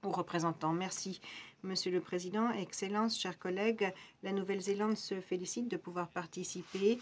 aux représentants. Merci, Monsieur le Président. Excellences, chers collègues, la Nouvelle-Zélande se félicite de pouvoir participer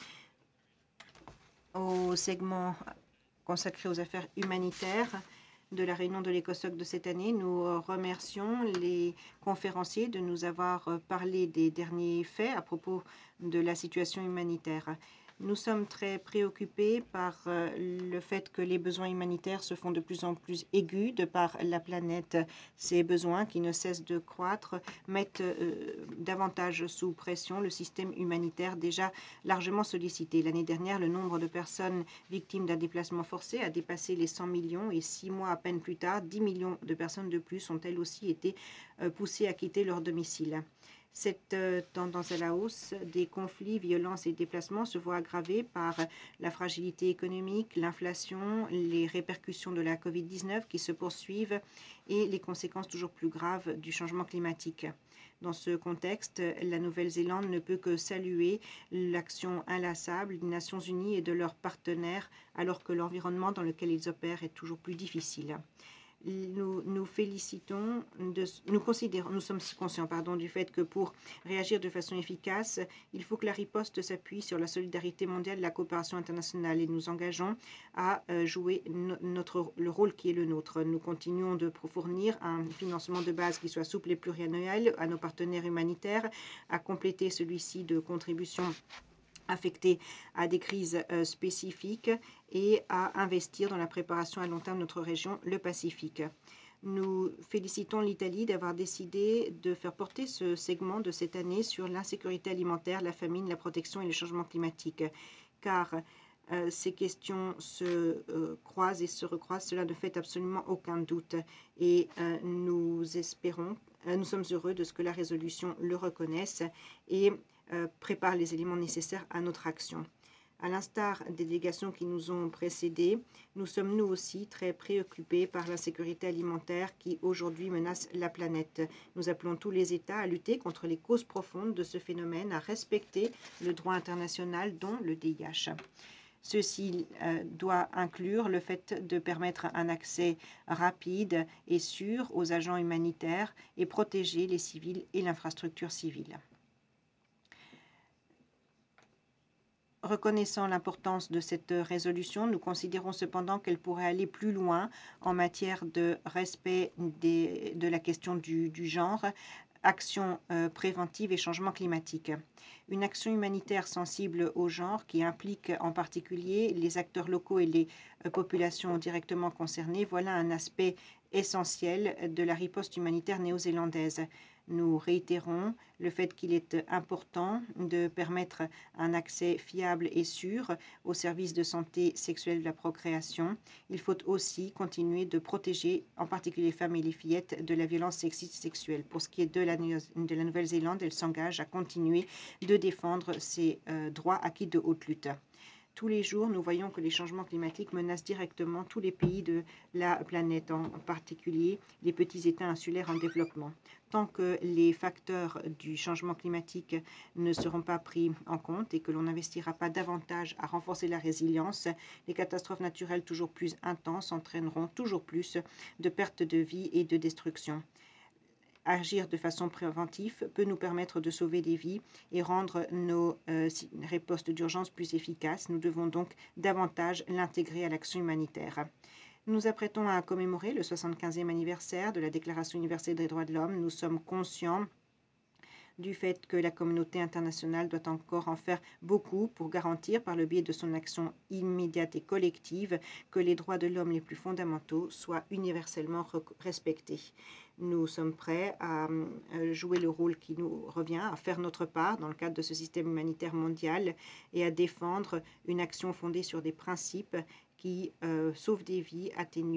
au segment consacré aux affaires humanitaires de la réunion de l'ECOSOC de cette année. Nous remercions les conférenciers de nous avoir parlé des derniers faits à propos de la situation humanitaire. Nous sommes très préoccupés par le fait que les besoins humanitaires se font de plus en plus aigus de par la planète. Ces besoins qui ne cessent de croître mettent davantage sous pression le système humanitaire déjà largement sollicité. L'année dernière, le nombre de personnes victimes d'un déplacement forcé a dépassé les 100 millions et 6 mois à peine plus tard, 10 millions de personnes de plus ont elles aussi été poussées à quitter leur domicile. Cette tendance à la hausse des conflits, violences et déplacements se voit aggravée par la fragilité économique, l'inflation, les répercussions de la Covid-19 qui se poursuivent et les conséquences toujours plus graves du changement climatique. Dans ce contexte, la Nouvelle-Zélande ne peut que saluer l'action inlassable des Nations Unies et de leurs partenaires alors que l'environnement dans lequel ils opèrent est toujours plus difficile. Nous sommes conscients du fait que pour réagir de façon efficace, il faut que la riposte s'appuie sur la solidarité mondiale et la coopération internationale et nous engageons à jouer le rôle qui est le nôtre. Nous continuons de fournir un financement de base qui soit souple et pluriannuel à nos partenaires humanitaires, à compléter celui-ci de contributions affectés à des crises spécifiques et à investir dans la préparation à long terme de notre région, le Pacifique. Nous félicitons l'Italie d'avoir décidé de faire porter ce segment de cette année sur l'insécurité alimentaire, la famine, la protection et le changement climatique, car ces questions se croisent et se recroisent, cela ne fait absolument aucun doute. Et nous sommes heureux de ce que la résolution le reconnaisse et prépare les éléments nécessaires à notre action. À l'instar des délégations qui nous ont précédés, nous sommes nous aussi très préoccupés par l'insécurité alimentaire qui aujourd'hui menace la planète. Nous appelons tous les États à lutter contre les causes profondes de ce phénomène, à respecter le droit international, dont le DIH. Ceci doit inclure le fait de permettre un accès rapide et sûr aux agents humanitaires et protéger les civils et l'infrastructure civile. Reconnaissant l'importance de cette résolution, nous considérons cependant qu'elle pourrait aller plus loin en matière de respect de la question du genre, action préventive et changement climatique. Une action humanitaire sensible au genre qui implique en particulier les acteurs locaux et les populations directement concernées, voilà un aspect essentiel de la riposte humanitaire néo-zélandaise. Nous réitérons le fait qu'il est important de permettre un accès fiable et sûr aux services de santé sexuelle de la procréation. Il faut aussi continuer de protéger en particulier les femmes et les fillettes de la violence sexiste sexuelle. Pour ce qui est de la Nouvelle-Zélande, elle s'engage à continuer de défendre ses droits acquis de haute lutte. Tous les jours, nous voyons que les changements climatiques menacent directement tous les pays de la planète, en particulier les petits États insulaires en développement. Tant que les facteurs du changement climatique ne seront pas pris en compte et que l'on n'investira pas davantage à renforcer la résilience, les catastrophes naturelles toujours plus intenses entraîneront toujours plus de pertes de vie et de destruction. Agir de façon préventive peut nous permettre de sauver des vies et rendre nos ripostes d'urgence plus efficaces. Nous devons donc davantage l'intégrer à l'action humanitaire. Nous nous apprêtons à commémorer le 75e anniversaire de la Déclaration universelle des droits de l'homme. Nous sommes conscients du fait que la communauté internationale doit encore en faire beaucoup pour garantir, par le biais de son action immédiate et collective, que les droits de l'homme les plus fondamentaux soient universellement respectés. Nous sommes prêts à jouer le rôle qui nous revient, à faire notre part dans le cadre de ce système humanitaire mondial et à défendre une action fondée sur des principes qui sauvent des vies, atténuent